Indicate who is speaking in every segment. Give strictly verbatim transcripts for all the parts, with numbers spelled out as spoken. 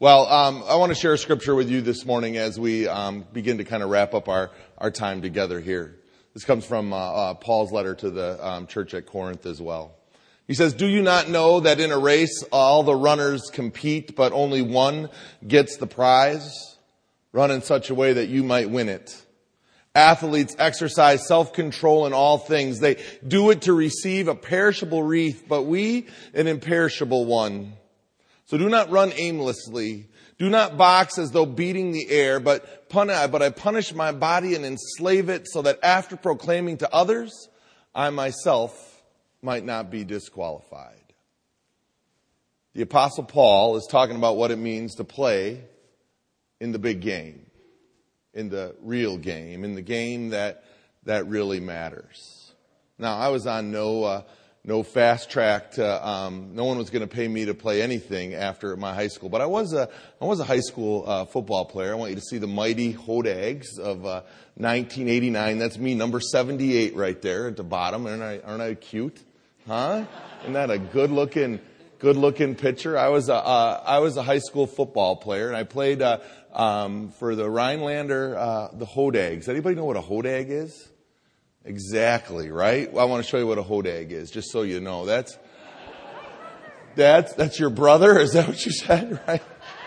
Speaker 1: Well, um, I want to share a scripture with you this morning as we um, begin to kind of wrap up our, our time together here. This comes from uh, uh, Paul's letter to the um, church at Corinth as well. He says, "Do you not know that in a race all the runners compete, but only one gets the prize? Run in such a way that you might win it. Athletes exercise self-control in all things. They do it to receive a perishable wreath, but we an imperishable one. So do not run aimlessly. Do not box as though beating the air, but punish, but I punish my body and enslave it so that after proclaiming to others, I myself might not be disqualified." The Apostle Paul is talking about what it means to play in the big game, in the real game, in the game that that really matters. Now, I was on no uh, no fast track to, um, no one was going to pay me to play anything after my high school, but I was a I was a high school uh, football player. I want you to see the mighty Hodags of uh, nineteen eighty-nine. That's me, number seventy-eight, right there at the bottom. Aren't I aren't I cute? Huh? Isn't that a good looking good looking picture? I was a uh, I was a high school football player, and I played uh, um, for the Rhinelander uh, the Hodags. Anybody know what a Hodag is? Exactly, right? Well, I want to show you what a Hodag is, just so you know. That's that's that's your brother? Is that what you said? Right?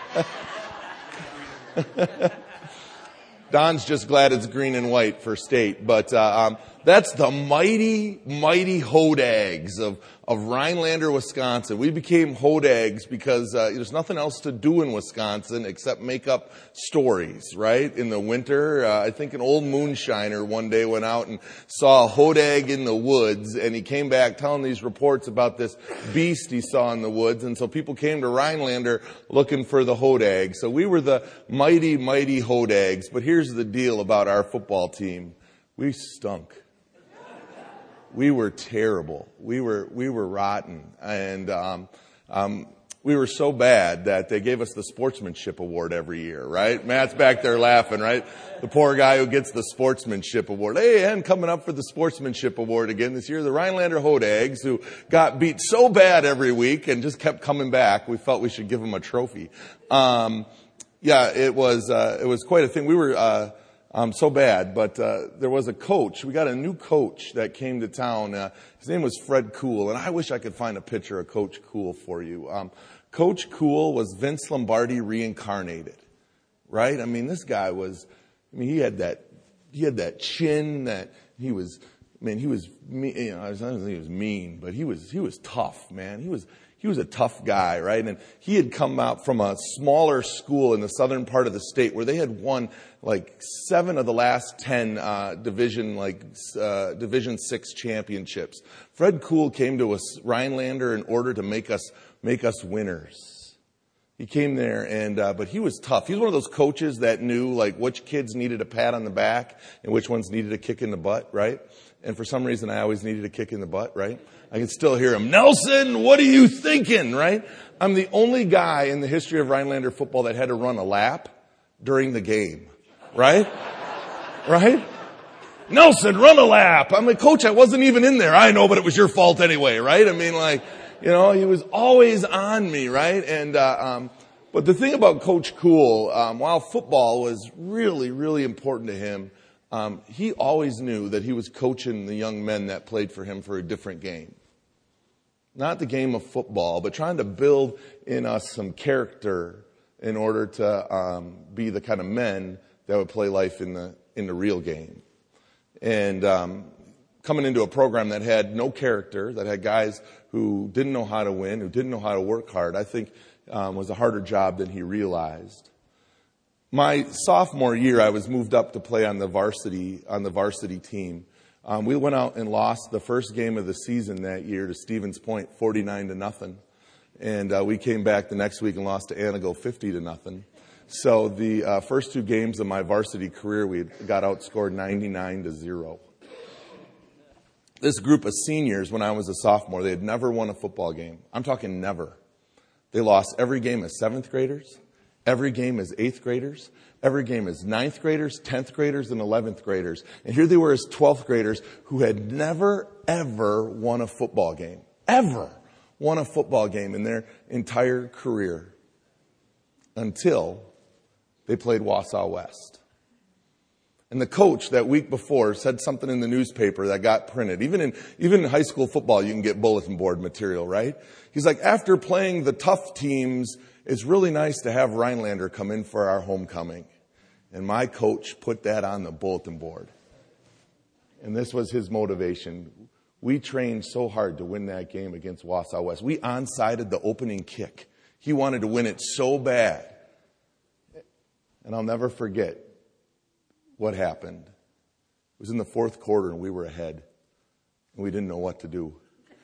Speaker 1: Don's just glad it's green and white for state, but uh, um, that's the mighty, mighty Hodags of of Rhinelander, Wisconsin. We became Hodags because uh, there's nothing else to do in Wisconsin except make up stories, right? In the winter, uh, I think an old moonshiner one day went out and saw a Hodag in the woods, and he came back telling these reports about this beast he saw in the woods, and so people came to Rhinelander looking for the Hodag. So we were the mighty, mighty Hodags. But here's the deal about our football team. We stunk. We were terrible. We were we were rotten, and um, um, we were so bad that they gave us the sportsmanship award every year. Right? Matt's back there laughing. Right? The poor guy who gets the sportsmanship award. Hey, and coming up for the sportsmanship award again this year, the Rhinelander Hodags, who got beat so bad every week and just kept coming back. We felt we should give them a trophy. Um, yeah, it was uh, it was quite a thing. We were. Uh, Um, so bad, but uh, there was a coach. We got a new coach that came to town. Uh, his name was Fred Cool, and I wish I could find a picture of Coach Cool for you. Um, Coach Cool was Vince Lombardi reincarnated, right? I mean, this guy was. I mean, he had that. He had that chin. That he was. I mean, he was. You know, I don't think he was mean, but he was. He was tough, man. He was. He was a tough guy, right? And he had come out from a smaller school in the southern part of the state where they had won like seven of the last ten uh, division, like uh, Division Six championships. Fred Cool came to us, Rhinelander, in order to make us make us winners. He came there, and uh, but he was tough. He was one of those coaches that knew like which kids needed a pat on the back and which ones needed a kick in the butt, right? And for some reason, I always needed a kick in the butt, right? I can still hear him, "Nelson, what are you thinking?" Right? I'm the only guy in the history of Rhinelander football that had to run a lap during the game, right? Right? "Nelson, run a lap." I'm like, "Coach, I wasn't even in there." "I know, but it was your fault anyway," right? I mean, like, you know, he was always on me, right? And uh, um, but the thing about Coach Cool, um, while football was really, really important to him, Um, he always knew that he was coaching the young men that played for him for a different game. Not the game of football, but trying to build in us some character in order to um, be the kind of men that would play life in the in the real game. And um, coming into a program that had no character, that had guys who didn't know how to win, who didn't know how to work hard, I think um, was a harder job than he realized. My sophomore year, I was moved up to play on the varsity on the varsity team. Um, we went out and lost the first game of the season that year to Stevens Point, forty-nine to nothing, and uh, we came back the next week and lost to Antigo, fifty to nothing. So the uh, first two games of my varsity career, we got outscored ninety-nine to zero. This group of seniors, when I was a sophomore, they had never won a football game. I'm talking never. They lost every game as seventh graders. Every game is eighth graders. Every game is ninth graders, tenth graders, and eleventh graders. And here they were as twelfth graders who had never, ever won a football game. Ever won a football game in their entire career. until they played Wausau West. And the coach that week before said something in the newspaper that got printed. Even in, even in high school football, you can get bulletin board material, right? He's like, after playing the tough teams, it's really nice to have Rhinelander come in for our homecoming. And my coach put that on the bulletin board. And this was his motivation. We trained so hard to win that game against Wausau West. We onsided the opening kick. He wanted to win it so bad. And I'll never forget what happened. It was in the fourth quarter and we were ahead. And we didn't know what to do.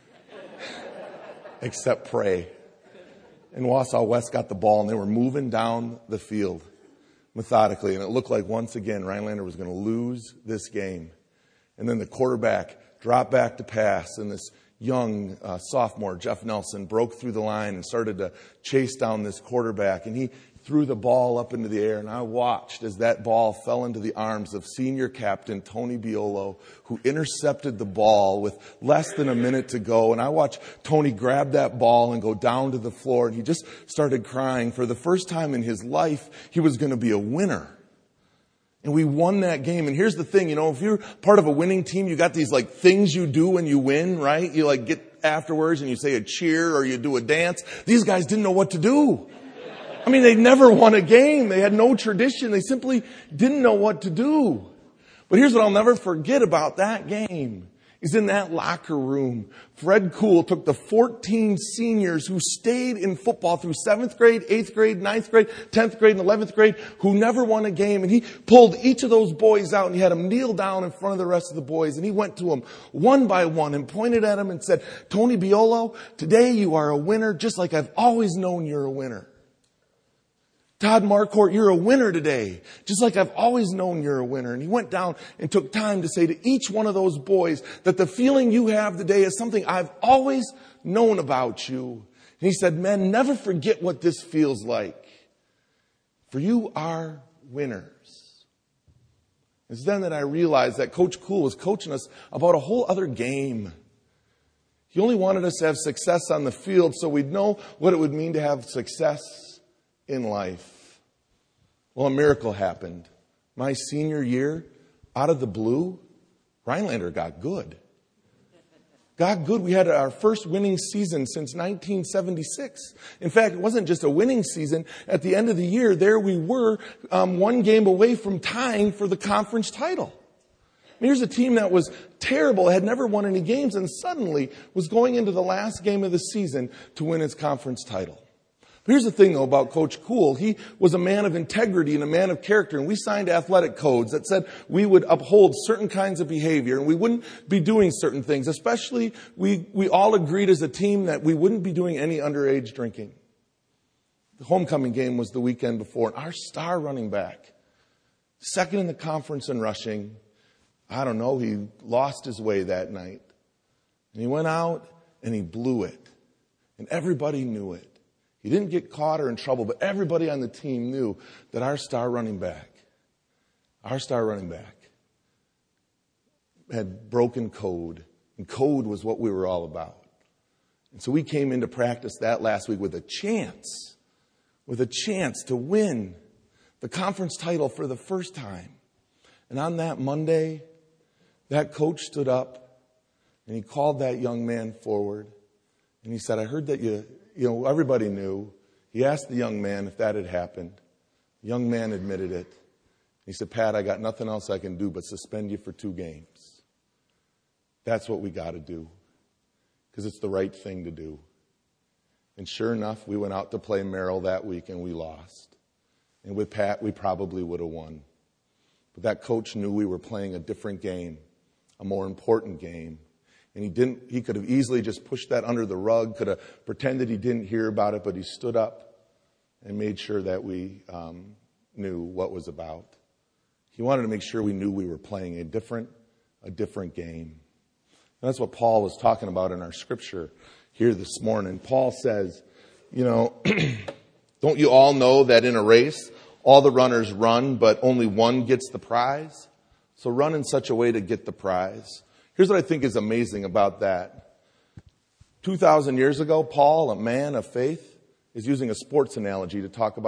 Speaker 1: Except pray. And Wausau West got the ball and they were moving down the field methodically. And it looked like once again Rhinelander was going to lose this game. And then the quarterback dropped back to pass, and this young uh, sophomore, Jeff Nelson, broke through the line and started to chase down this quarterback. And he threw the ball up into the air, and I watched as that ball fell into the arms of senior captain Tony Biolo, who intercepted the ball with less than a minute to go. And I watched Tony grab that ball and go down to the floor, and he just started crying. For the first time in his life, he was going to be a winner. And we won that game. And here's the thing, you know, if you're part of a winning team, you got these like things you do when you win, right? You like get afterwards and you say a cheer or you do a dance. These guys didn't know what to do. I mean, they never won a game. They had no tradition. They simply didn't know what to do. But here's what I'll never forget about that game. Is in that locker room, Fred Cool took the fourteen seniors who stayed in football through seventh grade, eighth grade, ninth grade, tenth grade, and eleventh grade, who never won a game. And he pulled each of those boys out and he had them kneel down in front of the rest of the boys. And he went to them one by one and pointed at them and said, Tony Biolo, today you are a winner just like I've always known you're a winner. Todd Marquardt, you're a winner today, just like I've always known you're a winner. And he went down and took time to say to each one of those boys that the feeling you have today is something I've always known about you. And he said, men, never forget what this feels like, for you are winners. It's then that I realized that Coach Cool was coaching us about a whole other game. He only wanted us to have success on the field so we'd know what it would mean to have success in life. Well, a miracle happened. My senior year, out of the blue, Rhinelander got good. Got good. We had our first winning season since nineteen seventy-six. In fact, it wasn't just a winning season. At the end of the year, there we were, um, one game away from tying for the conference title. And here's a team that was terrible, had never won any games, and suddenly was going into the last game of the season to win its conference title. But here's the thing, though, about Coach Cool. He was a man of integrity and a man of character, and we signed athletic codes that said we would uphold certain kinds of behavior and we wouldn't be doing certain things. Especially, we, we all agreed as a team that we wouldn't be doing any underage drinking. The homecoming game was the weekend before, and our star running back, second in the conference in rushing, I don't know, he lost his way that night. And he went out and he blew it. And everybody knew it. He didn't get caught or in trouble, but everybody on the team knew that our star running back, our star running back had broken code. And code was what we were all about. And so we came into practice that last week with a chance, with a chance to win the conference title for the first time. And on that Monday, that coach stood up and he called that young man forward. And he said, I heard that you... You know, everybody knew. He asked the young man if that had happened. The young man admitted it. He said, Pat, I got nothing else I can do but suspend you for two games. That's what we got to do. Because it's the right thing to do. And sure enough, we went out to play Merrill that week and we lost. And with Pat, we probably would have won. But that coach knew we were playing a different game, a more important game. And he didn't, he could have easily just pushed that under the rug, could have pretended he didn't hear about it, but he stood up and made sure that we um, knew what was about. He wanted to make sure we knew we were playing a different, a different game. And that's what Paul was talking about in our scripture here this morning. Paul says, you know, don't you all know that in a race, all the runners run, but only one gets the prize? So run in such a way to get the prize. Here's what I think is amazing about that. two thousand years ago, Paul, a man of faith, is using a sports analogy to talk about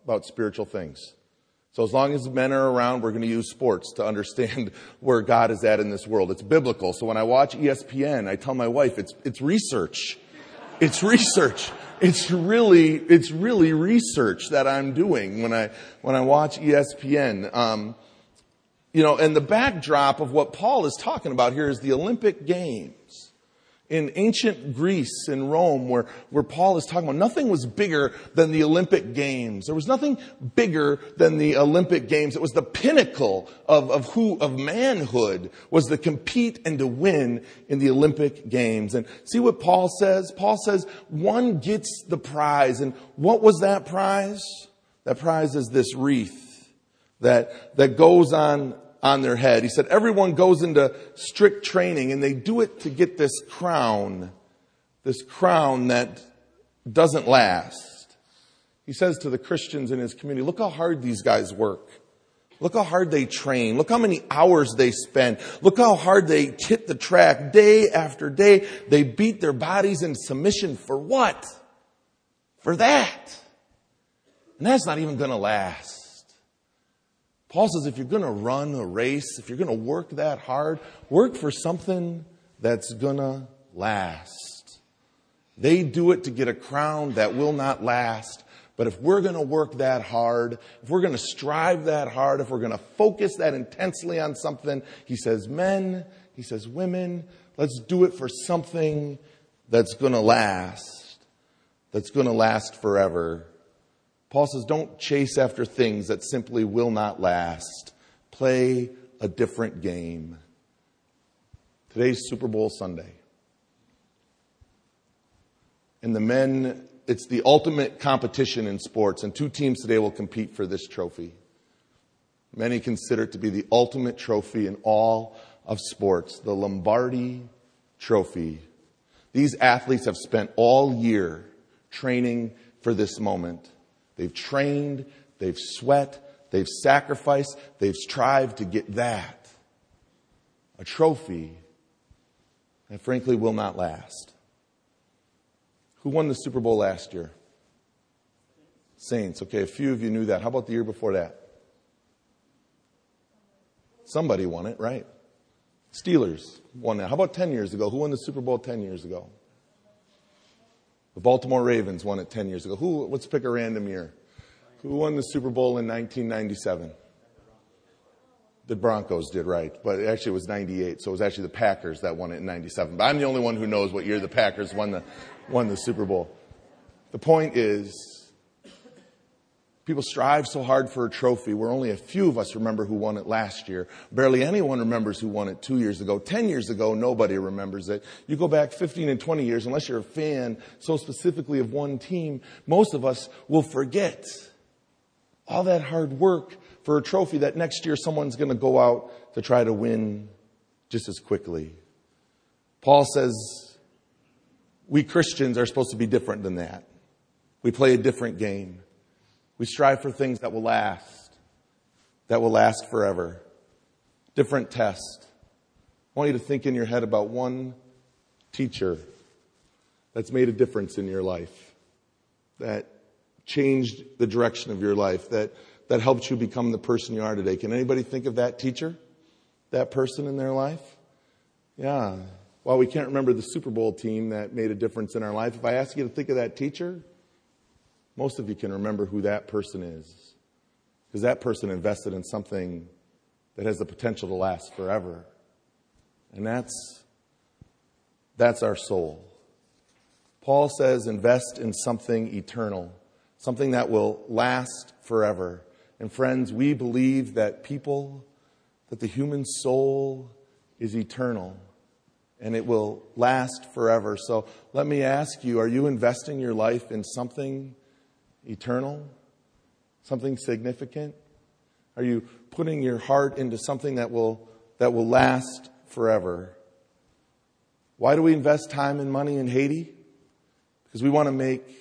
Speaker 1: about spiritual things. So as long as men are around, we're going to use sports to understand where God is at in this world. It's biblical. So when I watch E S P N, I tell my wife, it's, it's research. It's research. It's really, it's really research that I'm doing when I, when I watch E S P N. Um, you know, and the backdrop of what Paul is talking about here is the Olympic Games. In ancient Greece and Rome, where, where Paul is talking about, nothing was bigger than the Olympic Games. There was nothing bigger than the Olympic Games. It was the pinnacle of, of who, of manhood, was to compete and to win in the Olympic Games. And see what Paul says? Paul says one gets the prize. And what was that prize? That prize is this wreath that, that goes on on their head. He said everyone goes into strict training and they do it to get this crown, this crown that doesn't last. He says to the Christians in his community, look how hard these guys work. Look how hard they train. Look how many hours they spend. Look how hard they hit the track day after day. They beat their bodies in submission for what? For that. And that's not even going to last. Paul says if you're going to run a race, if you're going to work that hard, work for something that's going to last. They do it to get a crown that will not last. But if we're going to work that hard, if we're going to strive that hard, if we're going to focus that intensely on something, he says men, he says women, let's do it for something that's going to last, that's going to last forever. Paul says, don't chase after things that simply will not last. Play a different game. Today's Super Bowl Sunday. And the men, it's the ultimate competition in sports. And two teams today will compete for this trophy. Many consider it to be the ultimate trophy in all of sports. The Lombardi Trophy. These athletes have spent all year training for this moment. They've trained, they've sweat, they've sacrificed, they've strived to get that. A trophy that frankly will not last. Who won the Super Bowl last year? Saints. Okay, a few of you knew that. How about the year before that? Somebody won it, right? Steelers won that. How about ten years ago? Who won the Super Bowl ten years ago? The Baltimore Ravens won it ten years ago. Who? Let's pick a random year. Who won the Super Bowl in nineteen ninety-seven? The Broncos did, right. But actually it was ninety-eight, so it was actually the Packers that won it in ninety-seven. But I'm the only one who knows what year the Packers won the, won the Super Bowl. The point is, people strive so hard for a trophy where only a few of us remember who won it last year. Barely anyone remembers who won it two years ago. Ten years ago, nobody remembers it. You go back fifteen and twenty years, unless you're a fan so specifically of one team, most of us will forget all that hard work for a trophy that next year someone's going to go out to try to win just as quickly. Paul says we Christians are supposed to be different than that. We play a different game. We strive for things that will last, that will last forever. Different test. I want you to think in your head about one teacher that's made a difference in your life, that changed the direction of your life, that, that helped you become the person you are today. Can anybody think of that teacher, that person in their life? Yeah. Well, we can't remember the Super Bowl team that made a difference in our life. If I ask you to think of that teacher, most of you can remember who that person is, because that person invested in something that has the potential to last forever. And that's, that's our soul. Paul says invest in something eternal, something that will last forever. And friends, we believe that people, that the human soul is eternal and it will last forever. So let me ask you, are you investing your life in something eternal? Something significant? Are you putting your heart into something that will that will last forever? Why do we invest time and money in Haiti? Because we want to make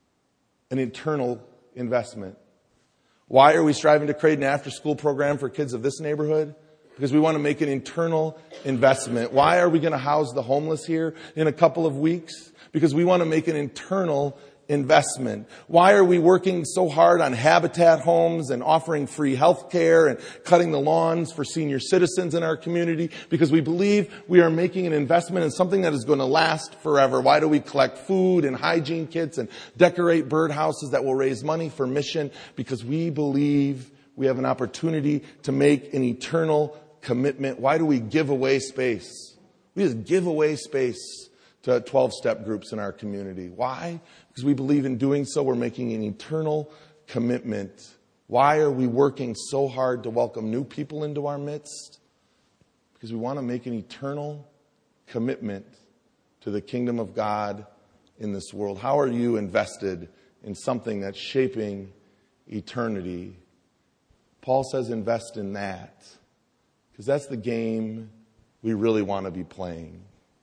Speaker 1: an eternal investment. Why are we striving to create an after-school program for kids of this neighborhood? Because we want to make an eternal investment. Why are we going to house the homeless here in a couple of weeks? Because we want to make an eternal investment? Why are we working so hard on Habitat homes and offering free health care and cutting the lawns for senior citizens in our community? Because we believe we are making an investment in something that is going to last forever. Why do we collect food and hygiene kits and decorate birdhouses that will raise money for mission? Because we believe we have an opportunity to make an eternal commitment. Why do we give away space? We just give away space to twelve-step groups in our community. Why? Because we believe in doing so, we're making an eternal commitment. Why are we working so hard to welcome new people into our midst? Because we want to make an eternal commitment to the kingdom of God in this world. How are you invested in something that's shaping eternity? Paul says invest in that, because that's the game we really want to be playing.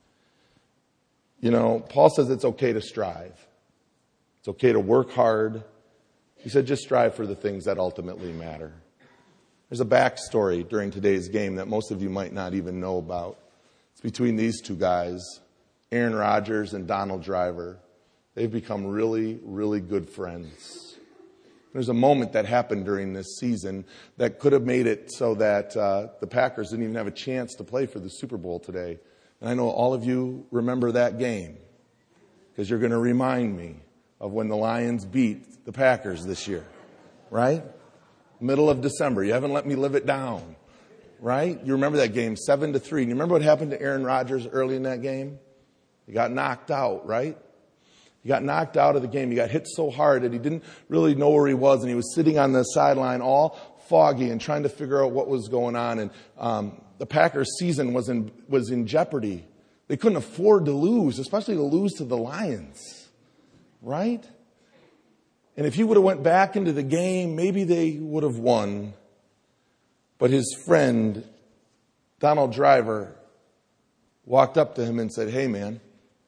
Speaker 1: You know, Paul says it's okay to strive. It's okay to work hard. He said just strive for the things that ultimately matter. There's a backstory during today's game that most of you might not even know about. It's between these two guys, Aaron Rodgers and Donald Driver. They've become really, really good friends. There's a moment that happened during this season that could have made it so that uh, the Packers didn't even have a chance to play for the Super Bowl today. And I know all of you remember that game because you're going to remind me of when the Lions beat the Packers this year, right? Middle of December. You haven't let me live it down, right? You remember that game, seven to three. And you remember what happened to Aaron Rodgers early in that game? He got knocked out, right? He got knocked out of the game. He got hit so hard that he didn't really know where he was, and he was sitting on the sideline all foggy and trying to figure out what was going on. And um, the Packers' season was in was in jeopardy. They couldn't afford to lose, especially to lose to the Lions, right? And if he would have went back into the game, maybe they would have won. But his friend, Donald Driver, walked up to him and said, "Hey, man,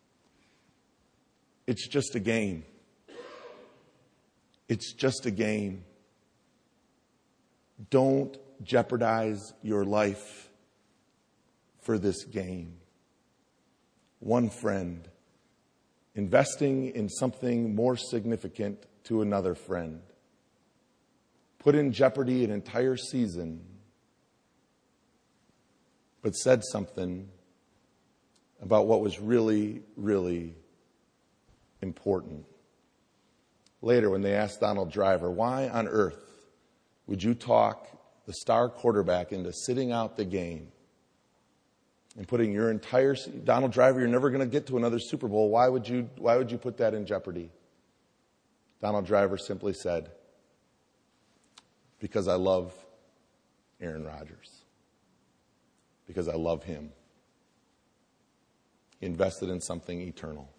Speaker 1: it's just a game. It's just a game. Don't jeopardize your life for this game." One friend investing in something more significant to another friend put in jeopardy an entire season, but said something about what was really, really important. Later, when they asked Donald Driver, why on earth would you talk the star quarterback into sitting out the game and putting your entire, Donald Driver, you're never going to get to another Super Bowl. Why would you, why would you put that in jeopardy? Donald Driver simply said, because I love Aaron Rodgers. Because I love him. He invested in something eternal.